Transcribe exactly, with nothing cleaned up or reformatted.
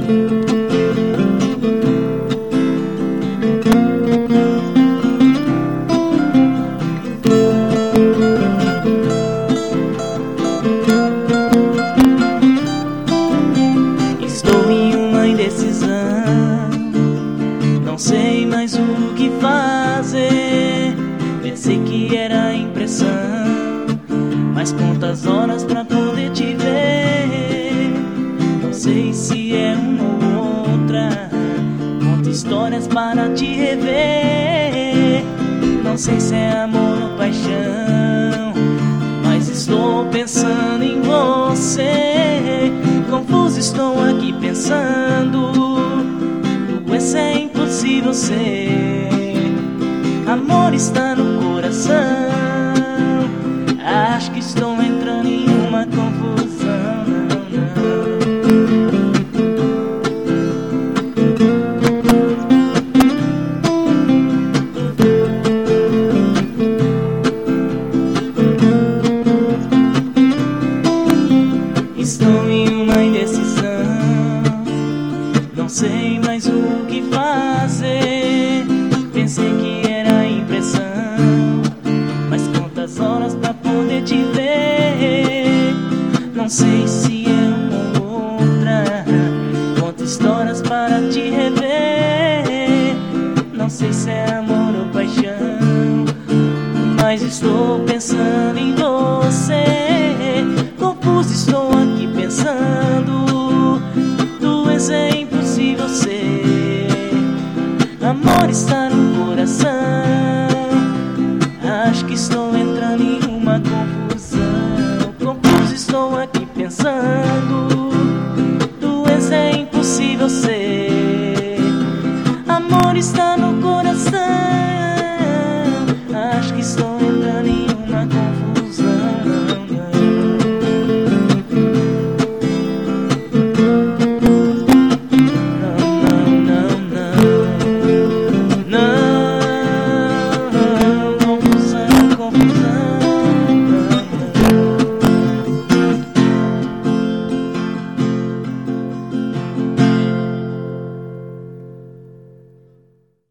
Estou em uma indecisão, não sei mais o que fazer. Pensei que era impressão, mas quantas horas pra poder te ver? Não sei se é uma ou outra, conto histórias para te rever. Não sei se é amor ou paixão, mas estou pensando em você. Confuso estou aqui pensando, doença é impossível ser. Amor está no coração, acho que estou entrando em uma confusão. Estou em uma indecisão, não sei mais o que fazer. Pensei que era impressão, mas quantas horas pra poder te ver? Não sei se é uma ou outra, conto histórias para te rever. Não sei se é amor ou paixão, mas estou pensando em você. Confuso estou aqui pensando, doença é impossível ser. Amor está